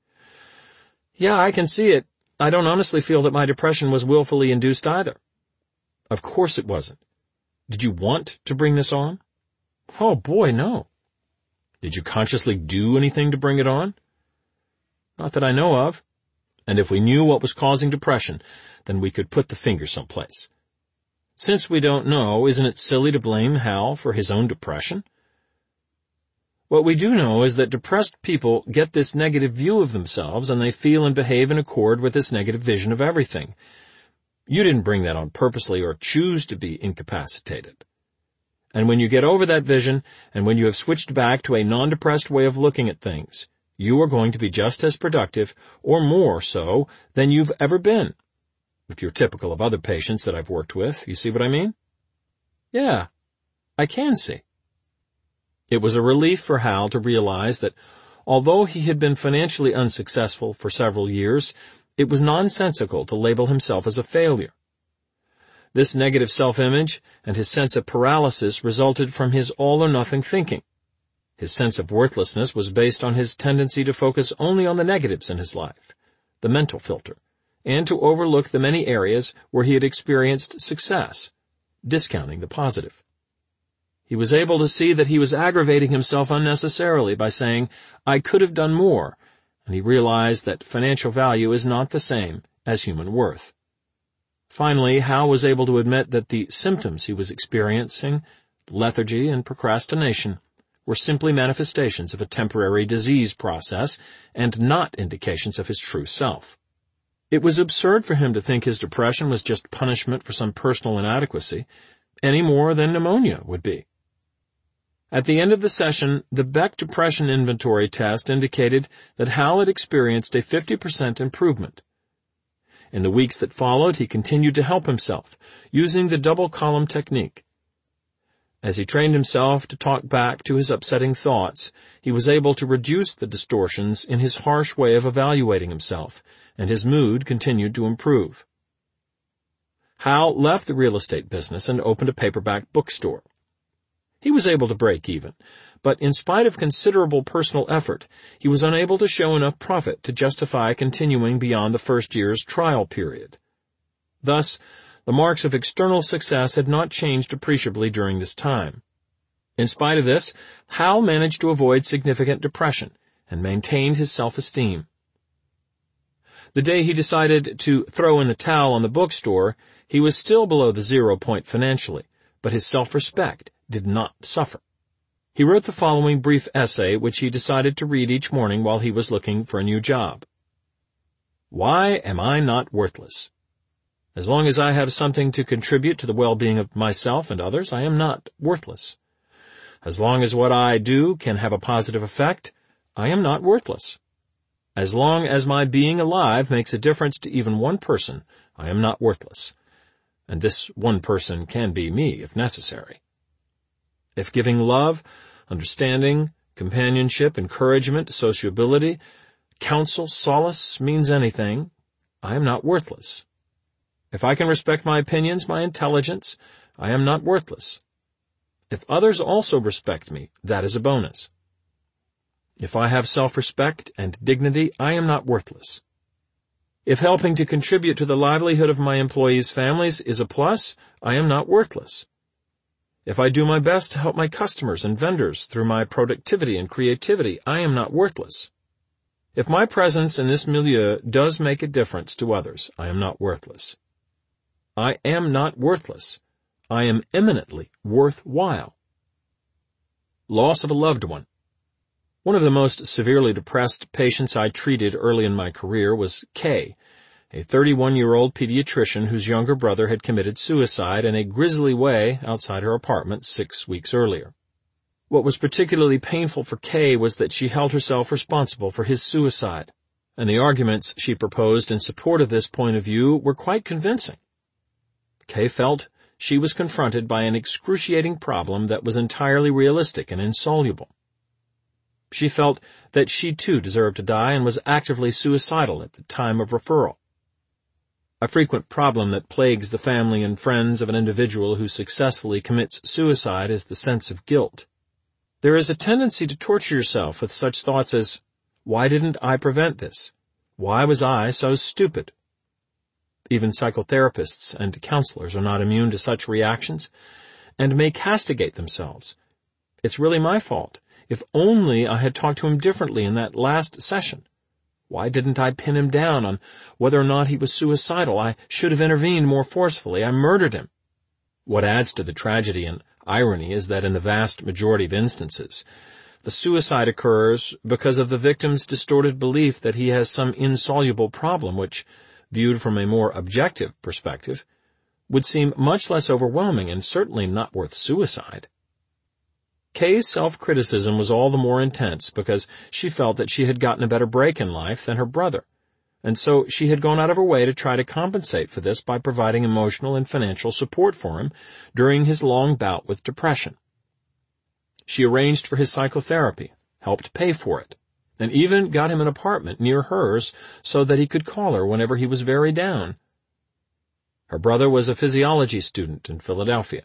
Yeah, I can see it. I don't honestly feel that my depression was willfully induced either. Of course it wasn't. Did you want to bring this on? Oh boy, no. Did you consciously do anything to bring it on? Not that I know of. And if we knew what was causing depression, then we could put the finger someplace. Since we don't know, isn't it silly to blame Hal for his own depression? What we do know is that depressed people get this negative view of themselves, and they feel and behave in accord with this negative vision of everything. You didn't bring that on purposely or choose to be incapacitated. And when you get over that vision, and when you have switched back to a non-depressed way of looking at things, you are going to be just as productive, or more so, than you've ever been. If you're typical of other patients that I've worked with, you see what I mean? Yeah, I can see. It was a relief for Hal to realize that although he had been financially unsuccessful for several years, it was nonsensical to label himself as a failure. This negative self-image and his sense of paralysis resulted from his all-or-nothing thinking. His sense of worthlessness was based on his tendency to focus only on the negatives in his life. the mental filter, and to overlook the many areas where he had experienced success, discounting the positive. He was able to see that he was aggravating himself unnecessarily by saying, "I could have done more," and he realized that financial value is not the same as human worth. Finally, Hal was able to admit that the symptoms he was experiencing, lethargy and procrastination, were simply manifestations of a temporary disease process and not indications of his true self. It was absurd for him to think his depression was just punishment for some personal inadequacy, any more than pneumonia would be. At the end of the session, the Beck Depression Inventory test indicated that Hal had experienced a 50% improvement. In the weeks that followed, he continued to help himself, using the double-column technique. As he trained himself to talk back to his upsetting thoughts, he was able to reduce the distortions in his harsh way of evaluating himself, and his mood continued to improve. Hal left the real estate business and opened a paperback bookstore. He was able to break even, but in spite of considerable personal effort, he was unable to show enough profit to justify continuing beyond the first year's trial period. Thus, the marks of external success had not changed appreciably during this time. In spite of this, Hal managed to avoid significant depression and maintained his self-esteem. The day he decided to throw in the towel on the bookstore, he was still below the 0 point financially, but his self-respect did not suffer. He wrote the following brief essay, which he decided to read each morning while he was looking for a new job. Why am I not worthless? As long as I have something to contribute to the well-being of myself and others, I am not worthless. As long as what I do can have a positive effect, I am not worthless. As long as my being alive makes a difference to even one person, I am not worthless. And this one person can be me, if necessary. If giving love, understanding, companionship, encouragement, sociability, counsel, solace means anything, I am not worthless. If I can respect my opinions, my intelligence, I am not worthless. If others also respect me, that is a bonus. If I have self-respect and dignity, I am not worthless. If helping to contribute to the livelihood of my employees' families is a plus, I am not worthless. If I do my best to help my customers and vendors through my productivity and creativity, I am not worthless. If my presence in this milieu does make a difference to others, I am not worthless. I am not worthless. I am eminently worthwhile. Loss of a loved one. One of the most severely depressed patients I treated early in my career was Kay, a 31-year-old pediatrician whose younger brother had committed suicide in a grisly way outside her apartment 6 weeks earlier. What was particularly painful for Kay was that she held herself responsible for his suicide, and the arguments she proposed in support of this point of view were quite convincing. Kay felt she was confronted by an excruciating problem that was entirely realistic and insoluble. She felt that she too deserved to die and was actively suicidal at the time of referral. A frequent problem that plagues the family and friends of an individual who successfully commits suicide is the sense of guilt. There is a tendency to torture yourself with such thoughts as, why didn't I prevent this? Why was I so stupid? Even psychotherapists and counselors are not immune to such reactions and may castigate themselves. It's really my fault. If only I had talked to him differently in that last session. Why didn't I pin him down on whether or not he was suicidal? I should have intervened more forcefully. I murdered him. What adds to the tragedy and irony is that in the vast majority of instances, the suicide occurs because of the victim's distorted belief that he has some insoluble problem which, viewed from a more objective perspective, would seem much less overwhelming and certainly not worth suicide. Kay's self-criticism was all the more intense because she felt that she had gotten a better break in life than her brother, and so she had gone out of her way to try to compensate for this by providing emotional and financial support for him during his long bout with depression. She arranged for his psychotherapy, helped pay for it, and even got him an apartment near hers so that he could call her whenever he was very down. Her brother was a physiology student in Philadelphia.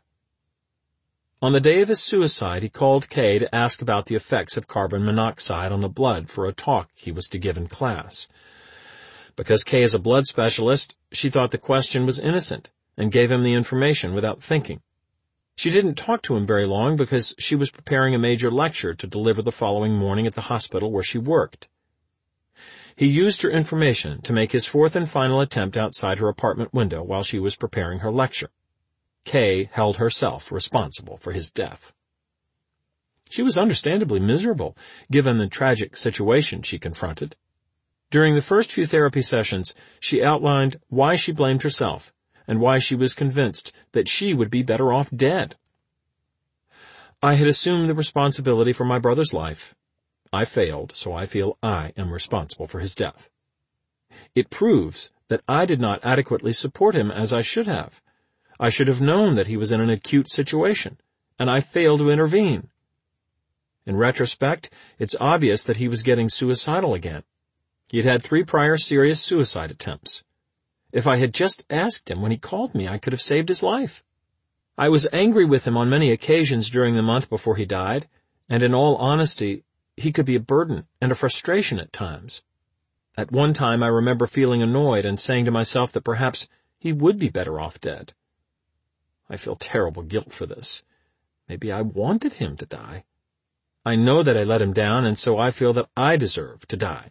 On the day of his suicide, he called Kay to ask about the effects of carbon monoxide on the blood for a talk he was to give in class. Because Kay is a blood specialist, she thought the question was innocent and gave him the information without thinking. She didn't talk to him very long because she was preparing a major lecture to deliver the following morning at the hospital where she worked. He used her information to make his fourth and final attempt outside her apartment window while she was preparing her lecture. Kay held herself responsible for his death. She was understandably miserable, given the tragic situation she confronted. During the first few therapy sessions, she outlined why she blamed herself and why she was convinced that she would be better off dead. I had assumed the responsibility for my brother's life. I failed, so I feel I am responsible for his death. It proves that I did not adequately support him as I should have. I should have known that he was in an acute situation, and I failed to intervene. In retrospect, it's obvious that he was getting suicidal again. He had had 3 prior serious suicide attempts. If I had just asked him when he called me, I could have saved his life. I was angry with him on many occasions during the month before he died, and in all honesty, he could be a burden and a frustration at times. At one time, I remember feeling annoyed and saying to myself that perhaps he would be better off dead. I feel terrible guilt for this. Maybe I wanted him to die. I know that I let him down, and so I feel that I deserve to die.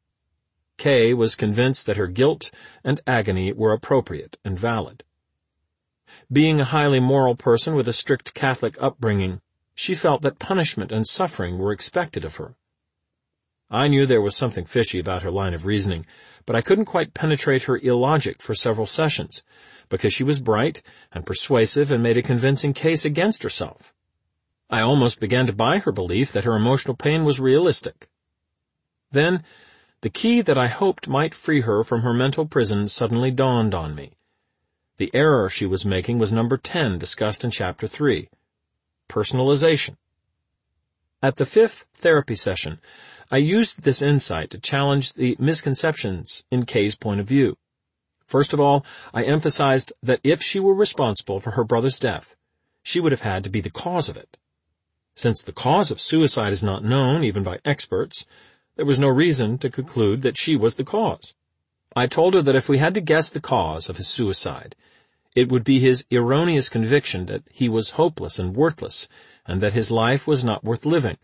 Kay was convinced that her guilt and agony were appropriate and valid. Being a highly moral person with a strict Catholic upbringing, she felt that punishment and suffering were expected of her. I knew there was something fishy about her line of reasoning, but I couldn't quite penetrate her illogic for several sessions, because she was bright and persuasive and made a convincing case against herself. I almost began to buy her belief that her emotional pain was realistic. Then, the key that I hoped might free her from her mental prison suddenly dawned on me. The error she was making was number 10 discussed in Chapter 3. Personalization. At the 5th therapy session, I used this insight to challenge the misconceptions in Kay's point of view. First of all, I emphasized that if she were responsible for her brother's death, she would have had to be the cause of it. Since the cause of suicide is not known, even by experts, there was no reason to conclude that she was the cause. I told her that if we had to guess the cause of his suicide, it would be his erroneous conviction that he was hopeless and worthless, and that his life was not worth living.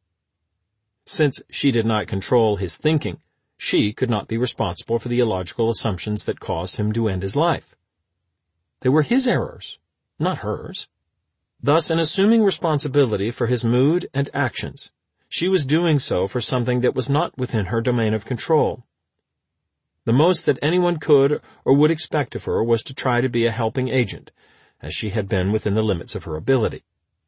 Since she did not control his thinking, she could not be responsible for the illogical assumptions that caused him to end his life. They were his errors, not hers. Thus, in assuming responsibility for his mood and actions, she was doing so for something that was not within her domain of control. The most that anyone could or would expect of her was to try to be a helping agent, as she had been within the limits of her ability.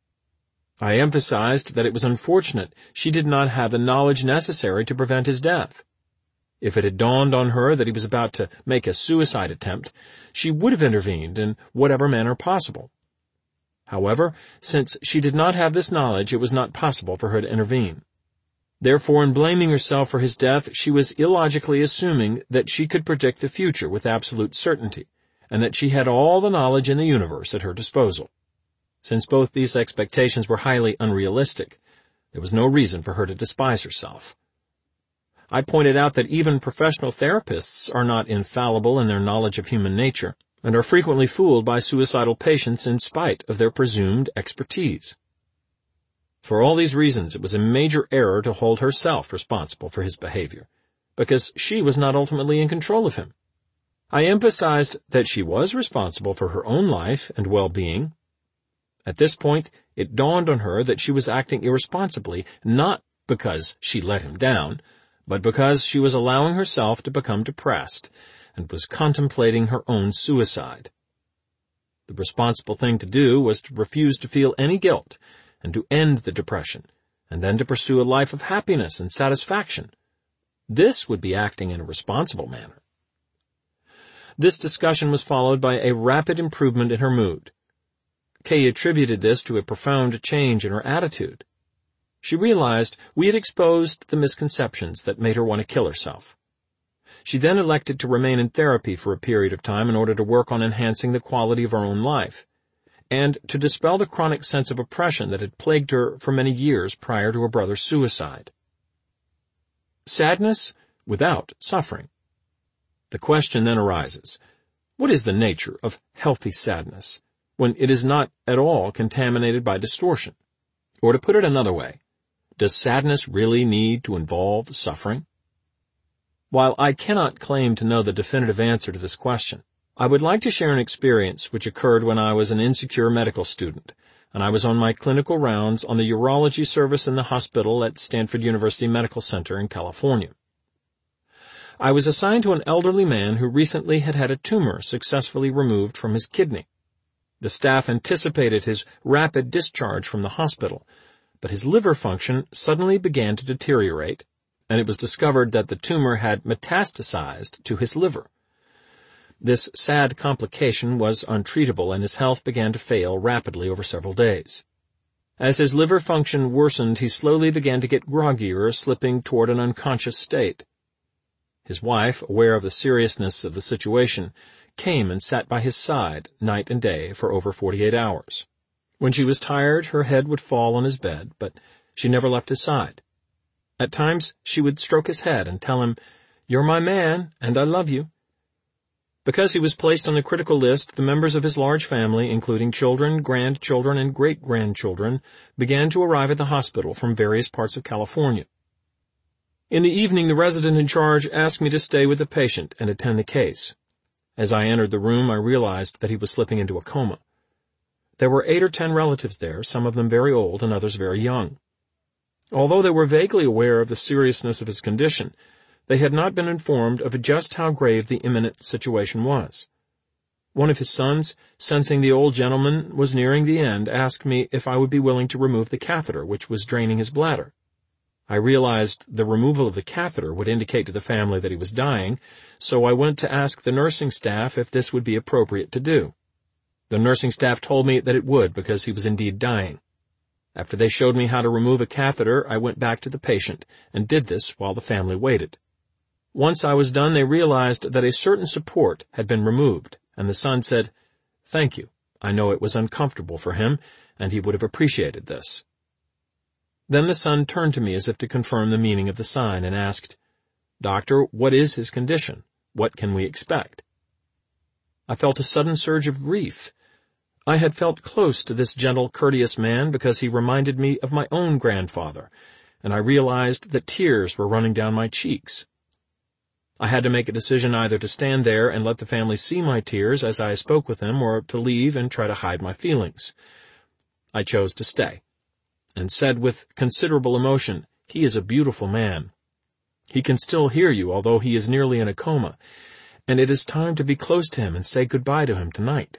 I emphasized that it was unfortunate she did not have the knowledge necessary to prevent his death. If it had dawned on her that he was about to make a suicide attempt, she would have intervened in whatever manner possible. However, since she did not have this knowledge, it was not possible for her to intervene. Therefore, in blaming herself for his death, she was illogically assuming that she could predict the future with absolute certainty, and that she had all the knowledge in the universe at her disposal. Since both these expectations were highly unrealistic, there was no reason for her to despise herself. I pointed out that even professional therapists are not infallible in their knowledge of human nature, and are frequently fooled by suicidal patients in spite of their presumed expertise. For all these reasons, it was a major error to hold herself responsible for his behavior, because she was not ultimately in control of him. I emphasized that she was responsible for her own life and well-being. At this point, it dawned on her that she was acting irresponsibly, not because she let him down, but because she was allowing herself to become depressed and was contemplating her own suicide. The responsible thing to do was to refuse to feel any guilt and to end the depression, and then to pursue a life of happiness and satisfaction. This would be acting in a responsible manner. This discussion was followed by a rapid improvement in her mood. Kay attributed this to a profound change in her attitude. She realized we had exposed the misconceptions that made her want to kill herself. She then elected to remain in therapy for a period of time in order to work on enhancing the quality of her own life, and to dispel the chronic sense of oppression that had plagued her for many years prior to her brother's suicide. Sadness without suffering. The question then arises, what is the nature of healthy sadness when it is not at all contaminated by distortion? Or to put it another way, does sadness really need to involve suffering? While I cannot claim to know the definitive answer to this question, I would like to share an experience which occurred when I was an insecure medical student, and I was on my clinical rounds on the urology service in the hospital at Stanford University Medical Center in California. I was assigned to an elderly man who recently had had a tumor successfully removed from his kidney. The staff anticipated his rapid discharge from the hospital, but his liver function suddenly began to deteriorate, and it was discovered that the tumor had metastasized to his liver. This sad complication was untreatable, and his health began to fail rapidly over several days. As his liver function worsened, he slowly began to get groggier, slipping toward an unconscious state. His wife, aware of the seriousness of the situation, came and sat by his side night and day for over 48 hours. When she was tired, her head would fall on his bed, but she never left his side. At times, she would stroke his head and tell him, "You're my man, and I love you." Because he was placed on the critical list, the members of his large family, including children, grandchildren, and great-grandchildren, began to arrive at the hospital from various parts of California. In the evening, the resident in charge asked me to stay with the patient and attend the case. As I entered the room, I realized that he was slipping into a coma. There were 8 or 10 relatives there, some of them very old and others very young. Although they were vaguely aware of the seriousness of his condition, they had not been informed of just how grave the imminent situation was. One of his sons, sensing the old gentleman was nearing the end, asked me if I would be willing to remove the catheter which was draining his bladder. I realized the removal of the catheter would indicate to the family that he was dying, so I went to ask the nursing staff if this would be appropriate to do. The nursing staff told me that it would, because he was indeed dying. After they showed me how to remove a catheter, I went back to the patient and did this while the family waited. Once I was done, they realized that a certain support had been removed, and the son said, "Thank you. I know it was uncomfortable for him, and he would have appreciated this." Then the son turned to me as if to confirm the meaning of the sign and asked, "Doctor, what is his condition? What can we expect?" I felt a sudden surge of grief. I had felt close to this gentle, courteous man because he reminded me of my own grandfather, and I realized that tears were running down my cheeks. I had to make a decision either to stand there and let the family see my tears as I spoke with them, or to leave and try to hide my feelings. I chose to stay, and said with considerable emotion, "He is a beautiful man. He can still hear you, although he is nearly in a coma, and it is time to be close to him and say goodbye to him tonight."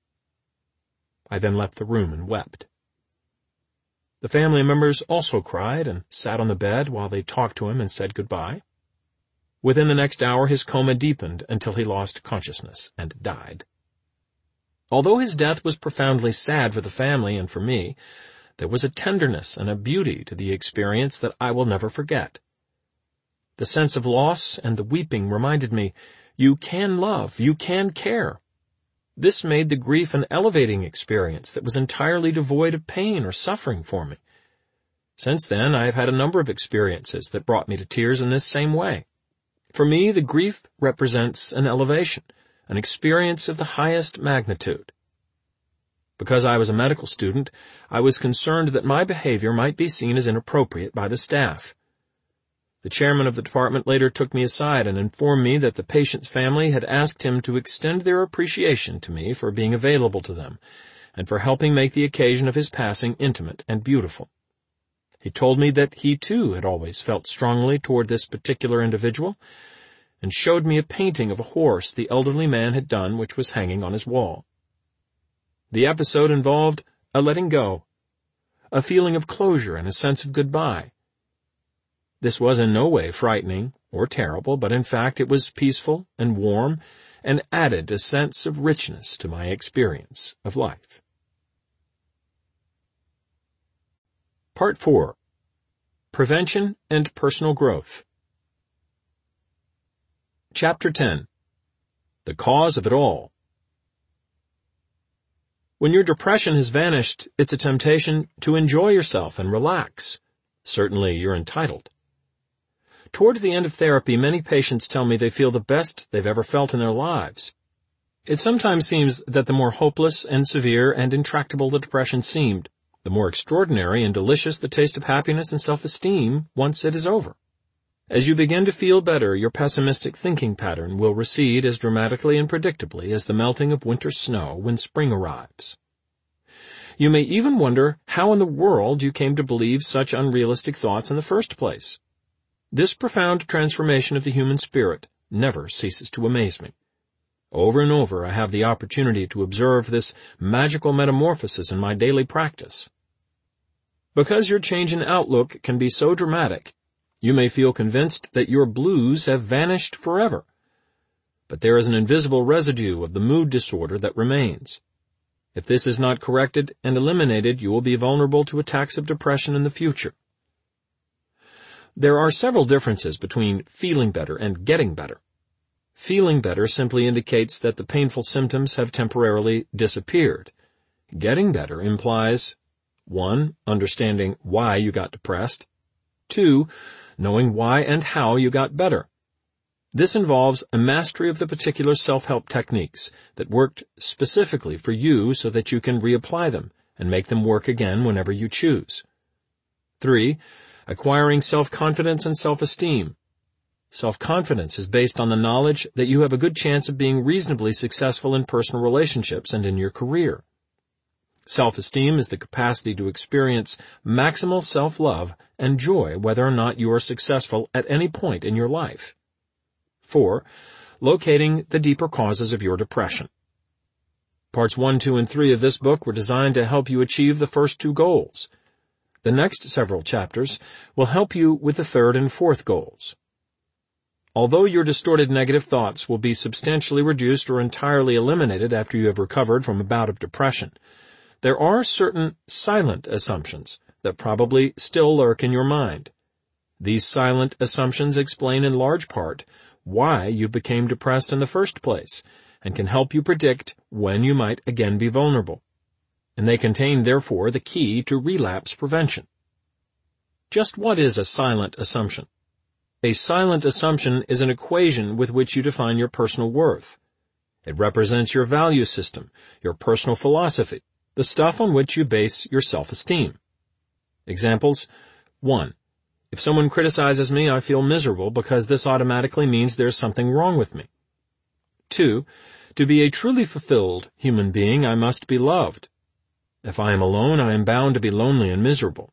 I then left the room and wept. The family members also cried and sat on the bed while they talked to him and said goodbye. Within the next hour, his coma deepened until he lost consciousness and died. Although his death was profoundly sad for the family and for me, there was a tenderness and a beauty to the experience that I will never forget. The sense of loss and the weeping reminded me, you can love, you can care. This made the grief an elevating experience that was entirely devoid of pain or suffering for me. Since then, I have had a number of experiences that brought me to tears in this same way. For me, the grief represents an elevation, an experience of the highest magnitude. Because I was a medical student, I was concerned that my behavior might be seen as inappropriate by the staff. The chairman of the department later took me aside and informed me that the patient's family had asked him to extend their appreciation to me for being available to them and for helping make the occasion of his passing intimate and beautiful. He told me that he too had always felt strongly toward this particular individual, and showed me a painting of a horse the elderly man had done which was hanging on his wall. The episode involved a letting go, a feeling of closure and a sense of goodbye. This was in no way frightening or terrible, but in fact it was peaceful and warm and added a sense of richness to my experience of life. Part 4. Prevention and Personal Growth. Chapter 10. The Cause of It All. When your depression has vanished, it's a temptation to enjoy yourself and relax. Certainly you're entitled. Toward the end of therapy, many patients tell me they feel the best they've ever felt in their lives. It sometimes seems that the more hopeless and severe and intractable the depression seemed, the more extraordinary and delicious the taste of happiness and self-esteem once it is over. As you begin to feel better, your pessimistic thinking pattern will recede as dramatically and predictably as the melting of winter snow when spring arrives. You may even wonder how in the world you came to believe such unrealistic thoughts in the first place. This profound transformation of the human spirit never ceases to amaze me. Over and over I have the opportunity to observe this magical metamorphosis in my daily practice. Because your change in outlook can be so dramatic, you may feel convinced that your blues have vanished forever. But there is an invisible residue of the mood disorder that remains. If this is not corrected and eliminated, you will be vulnerable to attacks of depression in the future. There are several differences between feeling better and getting better. Feeling better simply indicates that the painful symptoms have temporarily disappeared. Getting better implies 1. Understanding why you got depressed. 2. Knowing why and how you got better. This involves a mastery of the particular self-help techniques that worked specifically for you so that you can reapply them and make them work again whenever you choose. 3. Acquiring self-confidence and self-esteem. Self-confidence is based on the knowledge that you have a good chance of being reasonably successful in personal relationships and in your career. Self-esteem is the capacity to experience maximal self-love and joy whether or not you are successful at any point in your life. 4. Locating the deeper causes of your depression. Parts 1, 2, and 3 of this book were designed to help you achieve the first 2 goals. The next several chapters will help you with the third and fourth goals. Although your distorted negative thoughts will be substantially reduced or entirely eliminated after you have recovered from a bout of depression, there are certain silent assumptions that probably still lurk in your mind. These silent assumptions explain in large part why you became depressed in the first place and can help you predict when you might again be vulnerable. And they contain, therefore, the key to relapse prevention. Just what is a silent assumption? A silent assumption is an equation with which you define your personal worth. It represents your value system, your personal philosophy, the stuff on which you base your self-esteem. Examples: 1. If someone criticizes me, I feel miserable because this automatically means there's something wrong with me. 2. To be a truly fulfilled human being, I must be loved. If I am alone, I am bound to be lonely and miserable.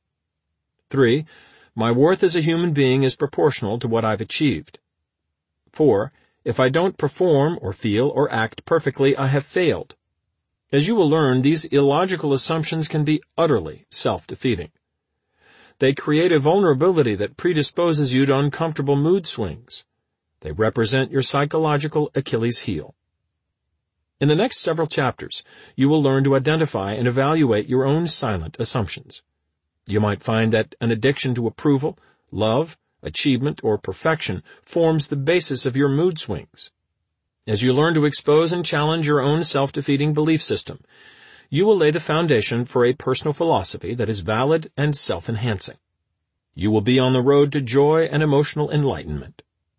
3. My worth as a human being is proportional to what I've achieved. 4. If I don't perform or feel or act perfectly, I have failed. As you will learn, these illogical assumptions can be utterly self-defeating. They create a vulnerability that predisposes you to uncomfortable mood swings. They represent your psychological Achilles heel. In the next several chapters, you will learn to identify and evaluate your own silent assumptions. You might find that an addiction to approval, love, achievement, or perfection forms the basis of your mood swings. As you learn to expose and challenge your own self-defeating belief system, you will lay the foundation for a personal philosophy that is valid and self-enhancing. You will be on the road to joy and emotional enlightenment.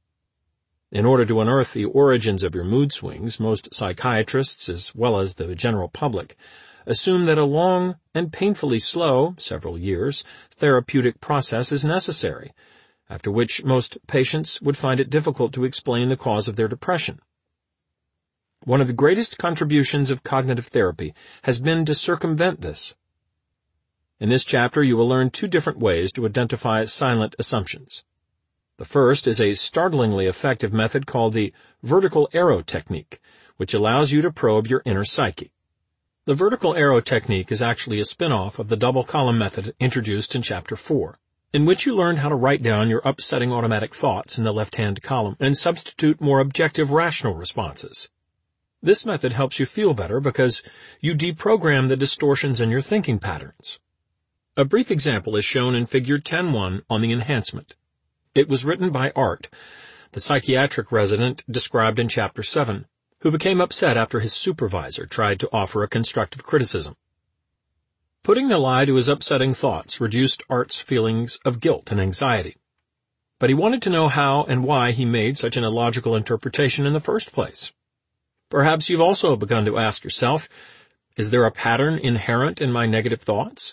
In order to unearth the origins of your mood swings, most psychiatrists, as well as the general public, assume that a long and painfully slow, several years, therapeutic process is necessary, after which most patients would find it difficult to explain the cause of their depression. One of the greatest contributions of cognitive therapy has been to circumvent this. In this chapter, you will learn 2 different ways to identify silent assumptions. The first is a startlingly effective method called the vertical arrow technique, which allows you to probe your inner psyche. The vertical arrow technique is actually a spin-off of the double column method introduced in Chapter 4, in which you learned how to write down your upsetting automatic thoughts in the left-hand column and substitute more objective rational responses. This method helps you feel better because you deprogram the distortions in your thinking patterns. A brief example is shown in Figure 10.1 on the enhancement. It was written by Art, the psychiatric resident described in Chapter 7, who became upset after his supervisor tried to offer a constructive criticism. Putting the lie to his upsetting thoughts reduced Art's feelings of guilt and anxiety. But he wanted to know how and why he made such an illogical interpretation in the first place. Perhaps you've also begun to ask yourself, is there a pattern inherent in my negative thoughts?